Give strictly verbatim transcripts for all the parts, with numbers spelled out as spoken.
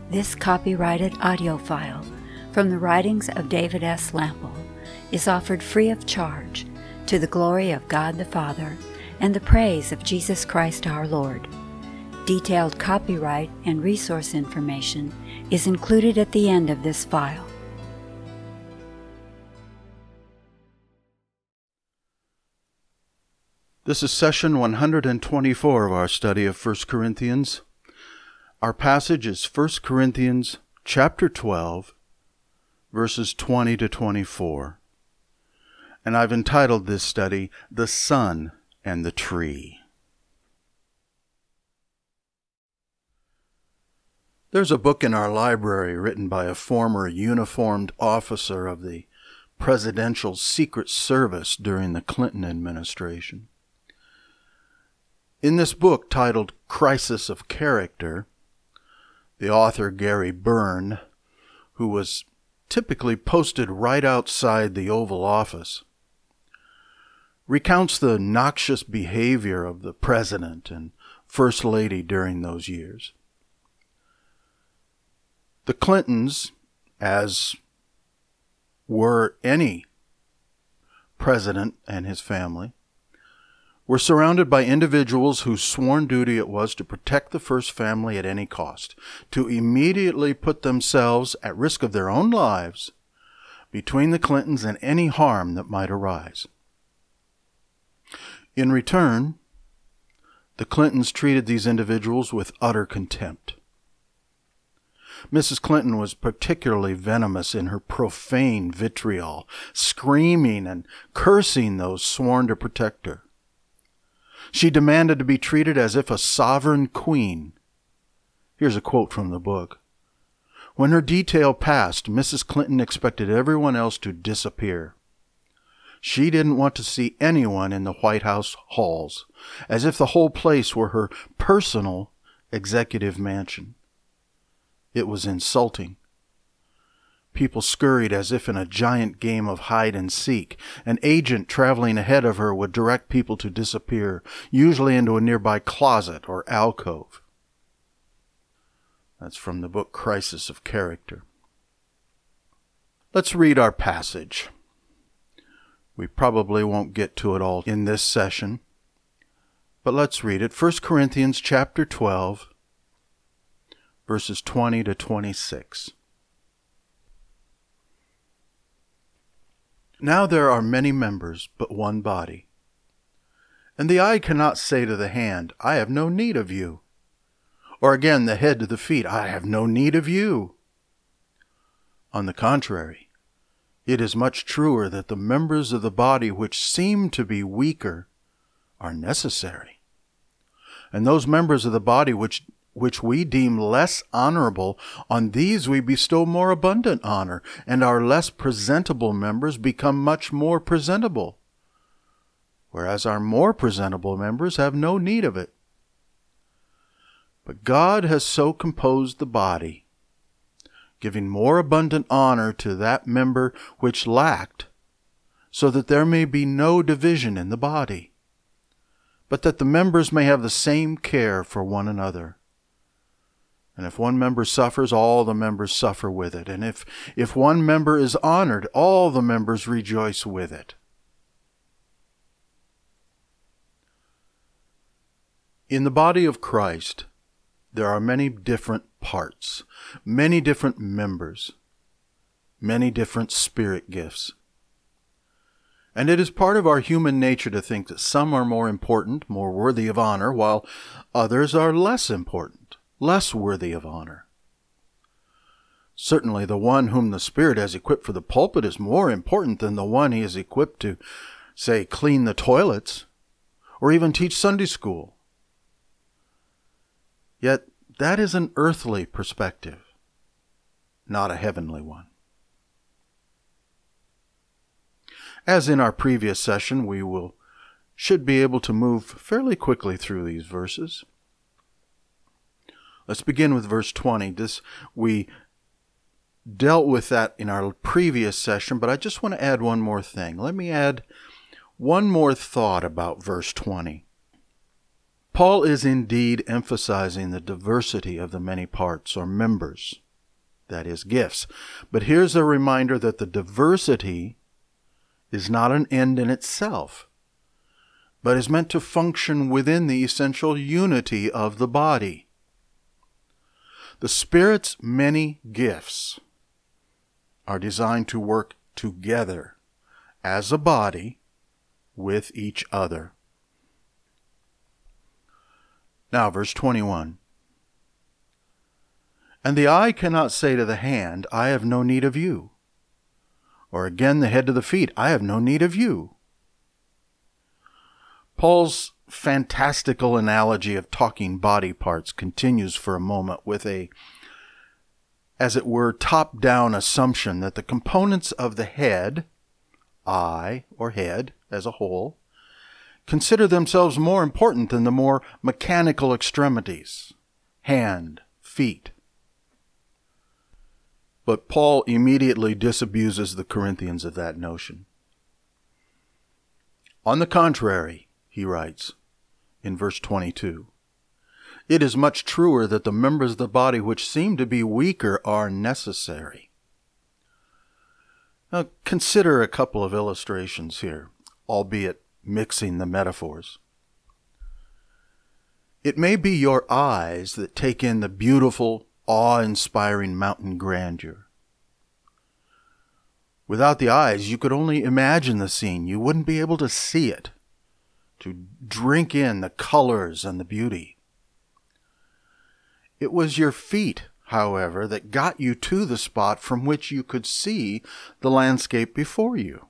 This copyrighted audio file from the writings of David S. Lample is offered free of charge to the glory of God the Father and the praise of Jesus Christ our Lord. Detailed copyright and resource information is included at the end of this file. This is session one hundred twenty-four of our study of First Corinthians. Our passage is First Corinthians chapter twelve, verses twenty to twenty-four. And I've entitled this study, The Sun and the Tree. There's a book in our library written by a former uniformed officer of the Presidential Secret Service during the Clinton administration. In this book, titled Crisis of Character, the author, Gary Byrne, who was typically posted right outside the Oval Office, recounts the noxious behavior of the President and First Lady during those years. The Clintons, as were any president and his family, were surrounded by individuals whose sworn duty it was to protect the First Family at any cost, to immediately put themselves at risk of their own lives between the Clintons and any harm that might arise. In return, the Clintons treated these individuals with utter contempt. Missus Clinton was particularly venomous in her profane vitriol, screaming and cursing those sworn to protect her. She demanded to be treated as if a sovereign queen. Here's a quote from the book. When her detail passed, Missus Clinton expected everyone else to disappear. She didn't want to see anyone in the White House halls, as if the whole place were her personal executive mansion. It was insulting. People scurried as if in a giant game of hide and seek. An agent traveling ahead of her would direct people to disappear, usually into a nearby closet or alcove. That's from the book Crisis of Character. Let's read our passage. We probably won't get to it all in this session, but let's read it. First Corinthians chapter twelve, verses twenty to twenty-six. Now there are many members, but one body. And the eye cannot say to the hand, I have no need of you. Or again, the head to the feet, I have no need of you. On the contrary, it is much truer that the members of the body which seem to be weaker are necessary. And those members of the body which which we deem less honorable, on these we bestow more abundant honor, and our less presentable members become much more presentable, whereas our more presentable members have no need of it. But God has so composed the body, giving more abundant honor to that member which lacked, so that there may be no division in the body, but that the members may have the same care for one another. And if one member suffers, all the members suffer with it. And if, if one member is honored, all the members rejoice with it. In the body of Christ, there are many different parts, many different members, many different spirit gifts. And it is part of our human nature to think that some are more important, more worthy of honor, while others are less important, less worthy of honor. Certainly the one whom the Spirit has equipped for the pulpit is more important than the one he has equipped to, say, clean the toilets, or even teach Sunday school. Yet that is an earthly perspective, not a heavenly one. As in our previous session, we will should be able to move fairly quickly through these verses. Let's begin with verse twenty. This we dealt with that in our previous session, but I just want to add one more thing. Let me add one more thought about verse twenty. Paul is indeed emphasizing the diversity of the many parts or members, that is, gifts. But here's a reminder that the diversity is not an end in itself, but is meant to function within the essential unity of the body. The Spirit's many gifts are designed to work together as a body with each other. Now, verse twenty-one. And the eye cannot say to the hand, I have no need of you. Or again the head to the feet, I have no need of you. Paul's fantastical analogy of talking body parts continues for a moment with a, as it were, top-down assumption that the components of the head, eye or head as a whole, consider themselves more important than the more mechanical extremities, hand, feet. But Paul immediately disabuses the Corinthians of that notion. On the contrary, he writes in verse twenty-two, it is much truer that the members of the body which seem to be weaker are necessary. Now consider a couple of illustrations here, albeit mixing the metaphors. It may be your eyes that take in the beautiful, awe-inspiring mountain grandeur. Without the eyes, you could only imagine the scene. You wouldn't be able to see it, to drink in the colors and the beauty. It was your feet, however, that got you to the spot from which you could see the landscape before you.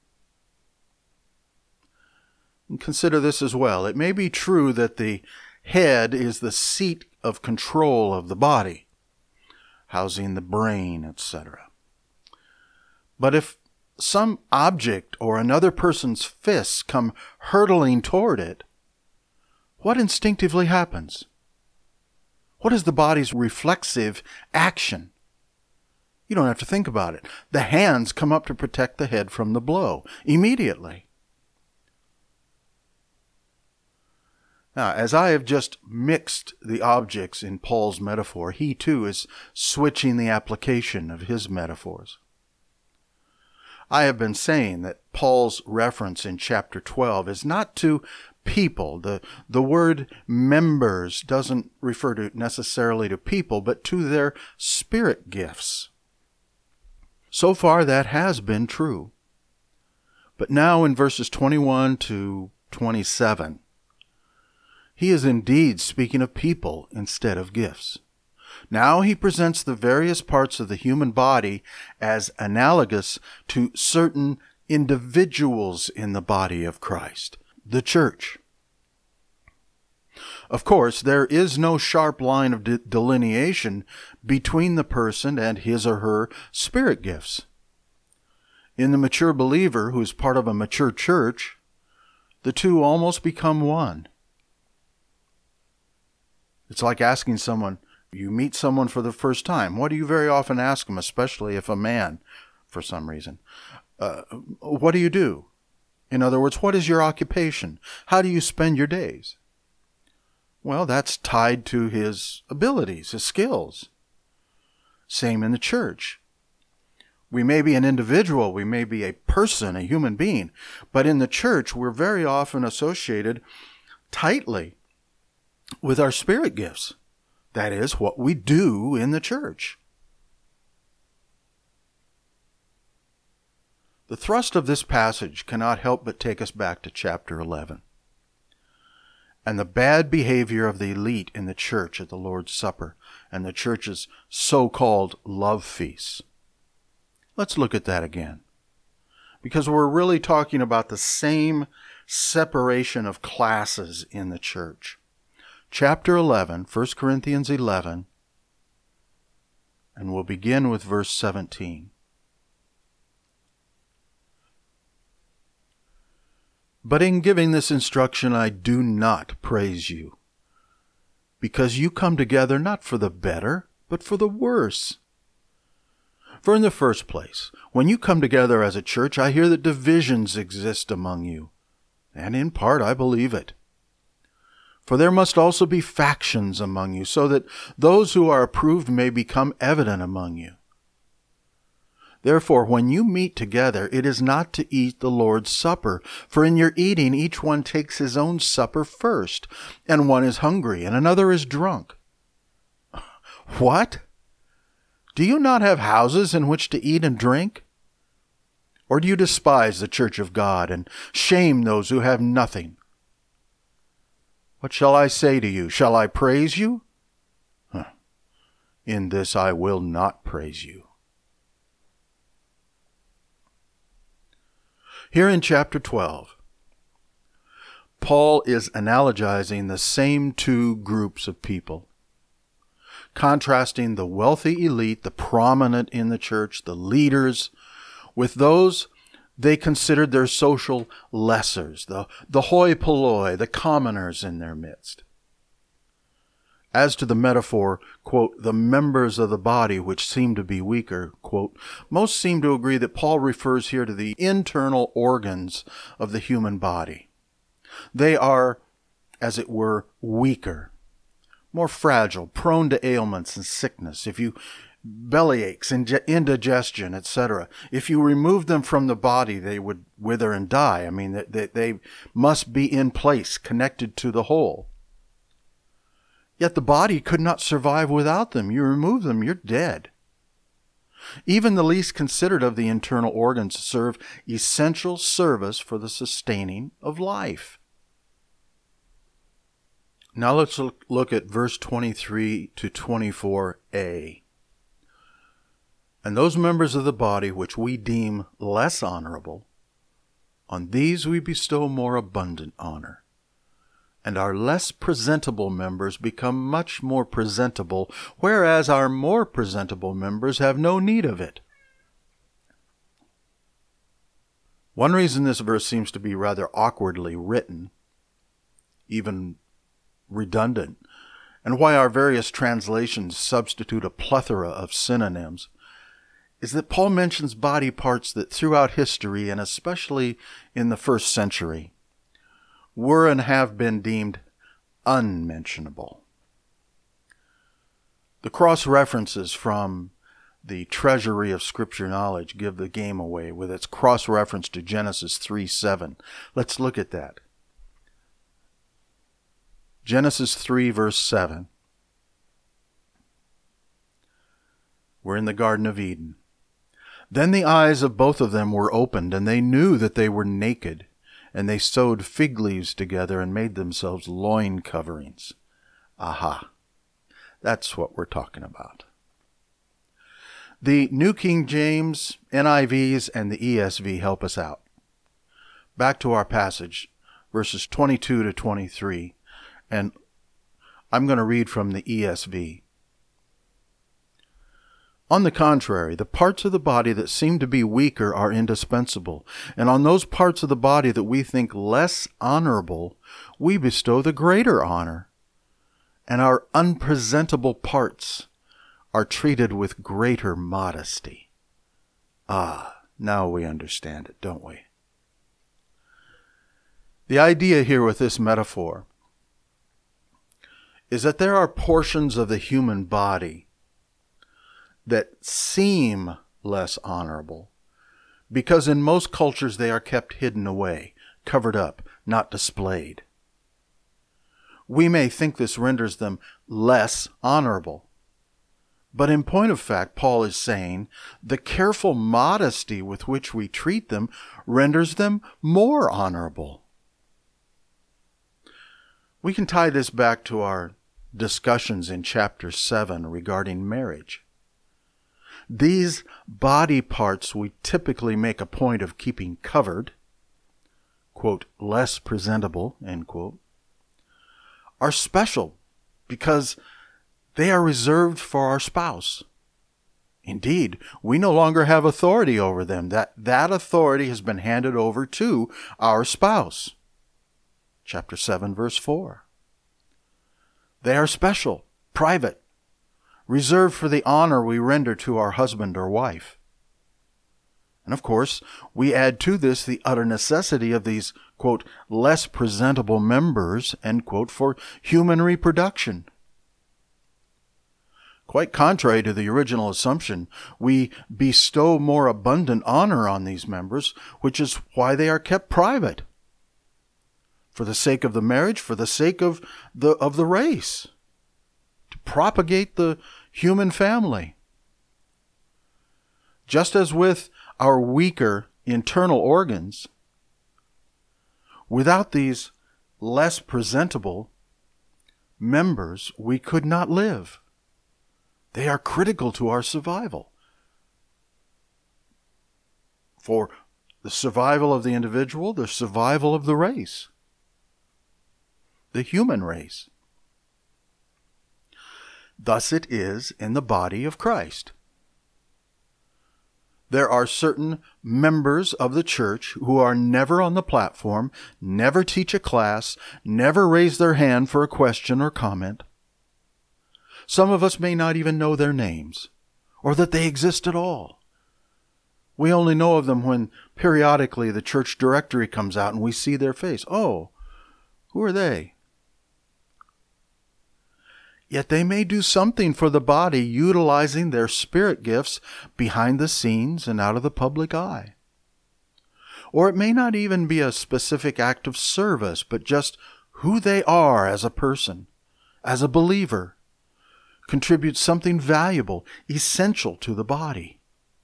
And consider this as well. It may be true that the head is the seat of control of the body, housing the brain, et cetera. But if some object or another person's fists come hurtling toward it, what instinctively happens? What is the body's reflexive action? You don't have to think about it. The hands come up to protect the head from the blow immediately. Now, as I have just mixed the objects in Paul's metaphor, he too is switching the application of his metaphors. I have been saying that Paul's reference in chapter twelve is not to people. The, the word members doesn't refer to necessarily to people, but to their spirit gifts. So far that has been true. But now in verses twenty-one to twenty-seven, he is indeed speaking of people instead of gifts. Now he presents the various parts of the human body as analogous to certain individuals in the body of Christ, the church. Of course, there is no sharp line of de- delineation between the person and his or her spirit gifts. In the mature believer who is part of a mature church, the two almost become one. It's like asking someone, you meet someone for the first time. What do you very often ask them, especially if a man, for some reason? Uh, what do you do? In other words, what is your occupation? How do you spend your days? Well, that's tied to his abilities, his skills. Same in the church. We may be an individual, we may be a person, a human being, but in the church we're very often associated tightly with our spirit gifts. That is what we do in the church. The thrust of this passage cannot help but take us back to chapter eleven and the bad behavior of the elite in the church at the Lord's Supper and the church's so-called love feasts. Let's look at that again, because we're really talking about the same separation of classes in the church. Chapter eleven, First Corinthians eleven, and we'll begin with verse seventeen. But in giving this instruction I do not praise you, because you come together not for the better, but for the worse. For in the first place, when you come together as a church, I hear that divisions exist among you, and in part I believe it. For there must also be factions among you, so that those who are approved may become evident among you. Therefore, when you meet together, it is not to eat the Lord's Supper. For in your eating, each one takes his own supper first, and one is hungry, and another is drunk. What? Do you not have houses in which to eat and drink? Or do you despise the church of God, and shame those who have nothing? What shall I say to you? Shall I praise you? Huh. In this I will not praise you. Here in chapter twelve, Paul is analogizing the same two groups of people, contrasting the wealthy elite, the prominent in the church, the leaders, with those they considered their social lessers, the, the hoi polloi, the commoners in their midst. As to the metaphor, quote, the members of the body which seem to be weaker, quote, most seem to agree that Paul refers here to the internal organs of the human body. They are, as it were, weaker, more fragile, prone to ailments and sickness. If you belly aches, indigestion, et cetera. If you remove them from the body, they would wither and die. I mean, they, they must be in place, connected to the whole. Yet the body could not survive without them. You remove them, you're dead. Even the least considered of the internal organs serve essential service for the sustaining of life. Now let's look at verse twenty-three to twenty-four a. And those members of the body which we deem less honorable, on these we bestow more abundant honor. And our less presentable members become much more presentable, whereas our more presentable members have no need of it. One reason this verse seems to be rather awkwardly written, even redundant, and why our various translations substitute a plethora of synonyms, is that Paul mentions body parts that throughout history, and especially in the first century, were and have been deemed unmentionable. The cross-references from the treasury of Scripture knowledge give the game away with its cross-reference to Genesis three seven. Let's look at that. Genesis three verse seven. We're in the Garden of Eden. Then the eyes of both of them were opened, and they knew that they were naked, and they sewed fig leaves together and made themselves loin coverings. Aha! That's what we're talking about. The New King James, N I Vs, and the E S V help us out. Back to our passage, verses twenty-two to twenty-three, and I'm going to read from the E S V. On the contrary, the parts of the body that seem to be weaker are indispensable, and on those parts of the body that we think less honorable, we bestow the greater honor, and our unpresentable parts are treated with greater modesty. Ah, now we understand it, don't we? The idea here with this metaphor is that there are portions of the human body that seem less honorable because in most cultures they are kept hidden away, covered up, not displayed. We may think this renders them less honorable. But in point of fact, Paul is saying the careful modesty with which we treat them renders them more honorable. We can tie this back to our discussions in chapter seven regarding marriage. These body parts we typically make a point of keeping covered, quote, less presentable, end quote, are special because they are reserved for our spouse. Indeed, we no longer have authority over them. That, that authority has been handed over to our spouse. Chapter seven, verse four. They are special, private, reserved for the honor we render to our husband or wife. And of course, we add to this the utter necessity of these quote, less presentable members, end quote, for human reproduction. Quite contrary to the original assumption, we bestow more abundant honor on these members, which is why they are kept private. For the sake of the marriage, for the sake of the, of the race, to propagate the human family. Just as with our weaker internal organs, without these less presentable members, we could not live. They are critical to our survival. For the survival of the individual, the survival of the race, the human race. Thus it is in the body of Christ. There are certain members of the church who are never on the platform, never teach a class, never raise their hand for a question or comment. Some of us may not even know their names, or that they exist at all. We only know of them when periodically the church directory comes out and we see their face. Oh, who are they? Yet they may do something for the body utilizing their spirit gifts behind the scenes and out of the public eye. Or it may not even be a specific act of service, but just who they are as a person, as a believer, contributes something valuable, essential to the body.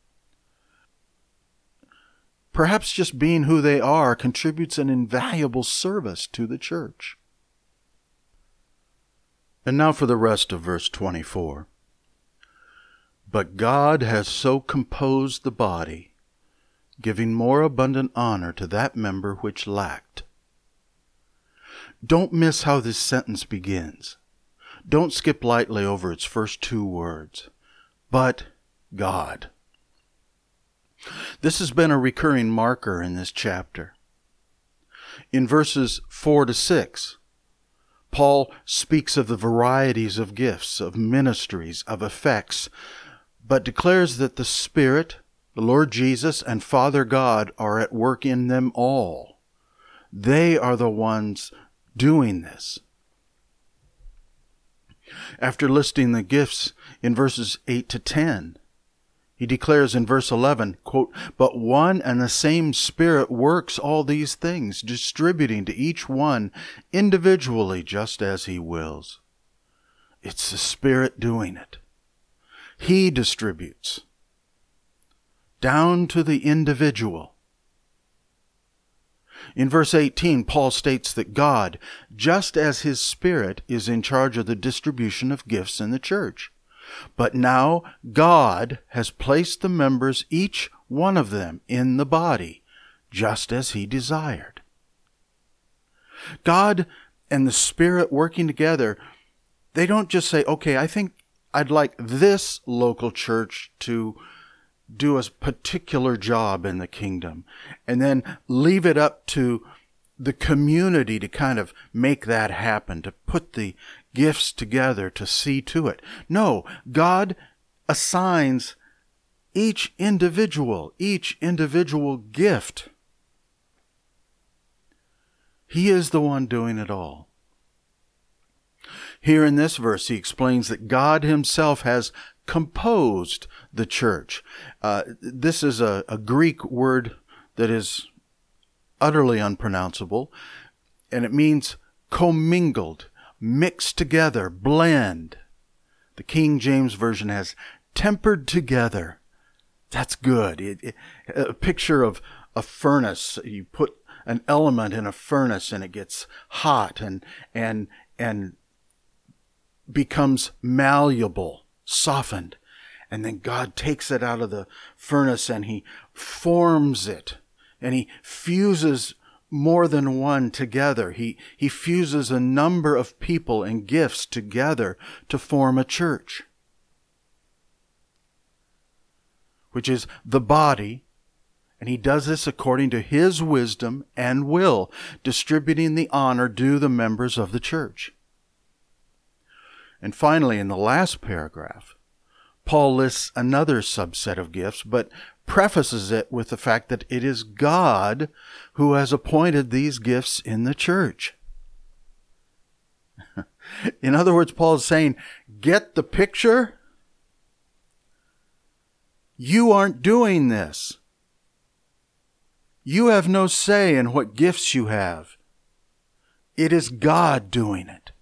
Perhaps just being who they are contributes an invaluable service to the church. And now for the rest of verse twenty-four. But God has so composed the body, giving more abundant honor to that member which lacked. Don't miss how this sentence begins. Don't skip lightly over its first two words. But God. This has been a recurring marker in this chapter. In verses four to six, Paul speaks of the varieties of gifts, of ministries, of effects, but declares that the Spirit, the Lord Jesus, and Father God are at work in them all. They are the ones doing this. After listing the gifts in verses eight to ten, he declares in verse eleven, quote, but one and the same Spirit works all these things, distributing to each one individually just as he wills. It's the Spirit doing it. He distributes down to the individual. In verse eighteen, Paul states that God, just as his Spirit, is in charge of the distribution of gifts in the church. But now God has placed the members, each one of them, in the body, just as he desired. God and the Spirit working together, they don't just say, okay, I think I'd like this local church to do a particular job in the kingdom, and then leave it up to the community to kind of make that happen, to put the gifts together to see to it. No, God assigns each individual, each individual gift. He is the one doing it all. Here in this verse, he explains that God himself has composed the church. Uh, this is a, a Greek word that is utterly unpronounceable, and it means commingled, mixed together, blend. The King James Version has tempered together. That's good. It, it, a picture of a furnace. You put an element in a furnace and it gets hot and and and becomes malleable, softened. And then God takes it out of the furnace and he forms it. And he fuses more than one together. He, he fuses a number of people and gifts together to form a church, which is the body. And he does this according to his wisdom and will, distributing the honor due the members of the church. And finally, in the last paragraph, Paul lists another subset of gifts, but prefaces it with the fact that it is God who has appointed these gifts in the church. In other words, Paul is saying, get the picture? You aren't doing this. You have no say in what gifts you have. It is God doing it.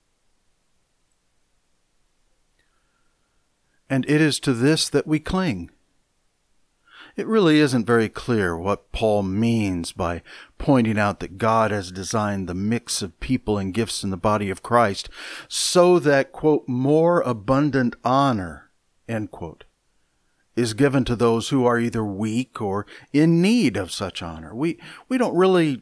And it is to this that we cling. It really isn't very clear what Paul means by pointing out that God has designed the mix of people and gifts in the body of Christ so that, quote, more abundant honor, end quote, is given to those who are either weak or in need of such honor. We, we don't really,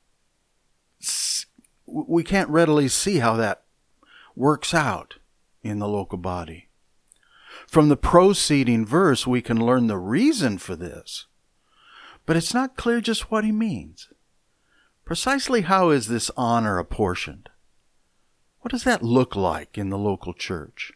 we can't readily see how that works out in the local body. From the preceding verse, we can learn the reason for this, but it's not clear just what he means. Precisely how is this honor apportioned? What does that look like in the local church?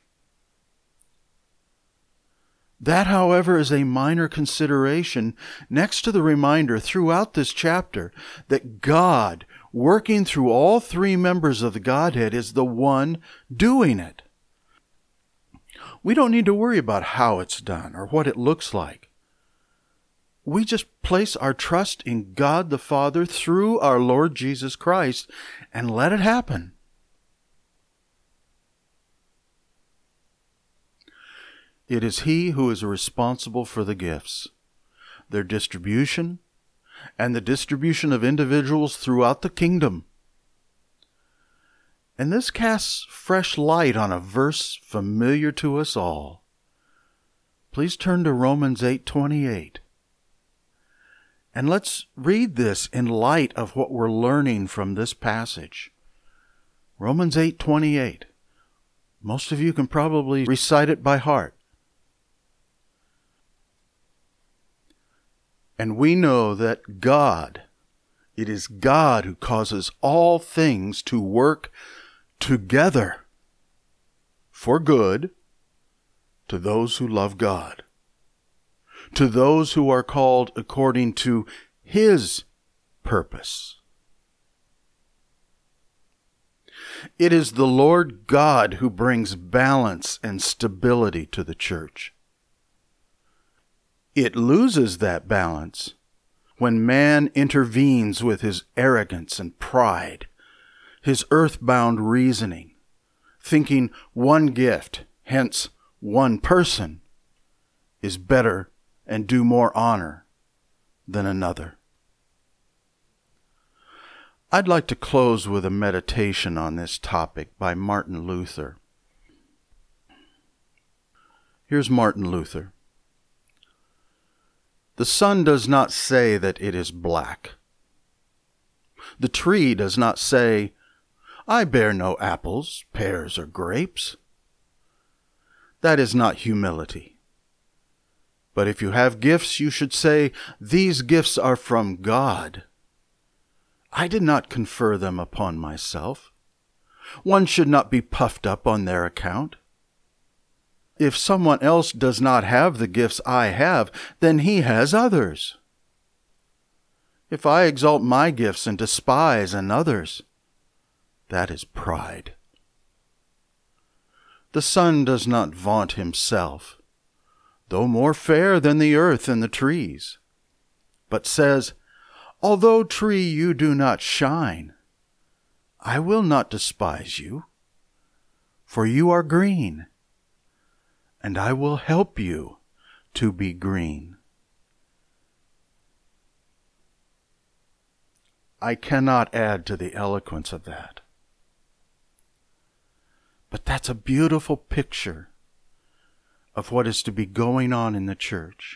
That, however, is a minor consideration next to the reminder throughout this chapter that God, working through all three members of the Godhead, is the one doing it. We don't need to worry about how it's done or what it looks like. We just place our trust in God the Father through our Lord Jesus Christ and let it happen. It is He who is responsible for the gifts, their distribution, and the distribution of individuals throughout the kingdom. And this casts fresh light on a verse familiar to us all. Please turn to Romans eight twenty-eight. And let's read this in light of what we're learning from this passage. Romans eight twenty-eight. Most of you can probably recite it by heart. And we know that God, it is God who causes all things to work together for good to those who love God, to those who are called according to His purpose. It is the Lord God who brings balance and stability to the church. It loses that balance when man intervenes with his arrogance and pride, his earthbound reasoning, thinking one gift, hence one person, is better and do more honor than another. I'd like to close with a meditation on this topic by Martin Luther. Here's Martin Luther. The sun does not say that it is black. The tree does not say, I bear no apples, pears, or grapes. That is not humility. But if you have gifts, you should say, these gifts are from God. I did not confer them upon myself. One should not be puffed up on their account. If someone else does not have the gifts I have, then he has others. If I exalt my gifts and despise another's, that is pride. The sun does not vaunt himself, though more fair than the earth and the trees, but says, although tree you do not shine, I will not despise you, for you are green, and I will help you to be green. I cannot add to the eloquence of that. But that's a beautiful picture of what is to be going on in the church.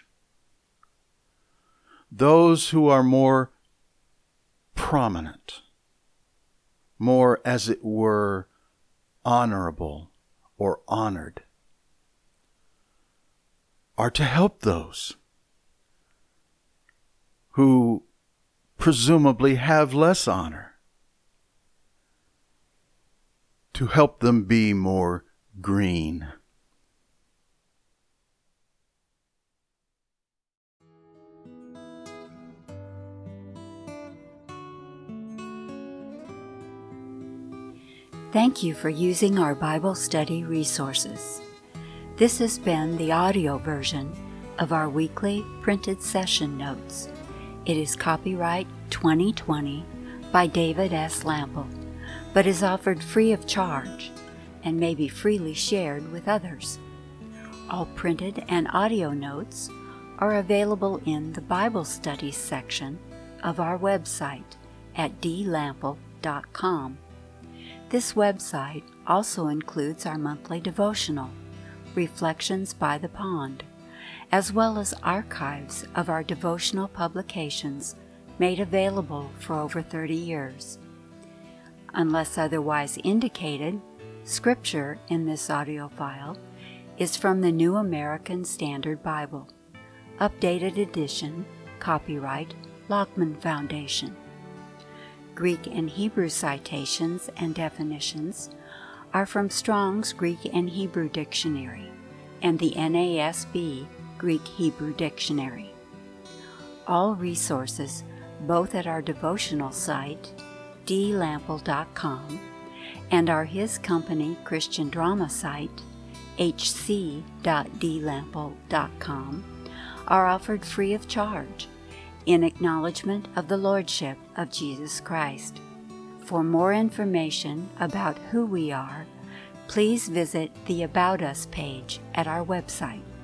Those who are more prominent, more, as it were, honorable or honored, are to help those who presumably have less honor, to help them be more green. Thank you for using our Bible study resources. This has been the audio version of our weekly printed session notes. It is copyright twenty twenty by David S. Lample, but is offered free of charge and may be freely shared with others. All printed and audio notes are available in the Bible Studies section of our website at d lample dot com. This website also includes our monthly devotional, Reflections by the Pond, as well as archives of our devotional publications made available for over thirty years. Unless otherwise indicated, scripture in this audio file is from the New American Standard Bible, updated edition, copyright Lockman Foundation. Greek and Hebrew citations and definitions are from Strong's Greek and Hebrew Dictionary and the N A S B Greek-Hebrew Dictionary. All resources, both at our devotional site, d lample dot com, and our His Company Christian drama site, h c dot d lample dot com, are offered free of charge in acknowledgement of the Lordship of Jesus Christ. For more information about who we are, please visit the About Us page at our website.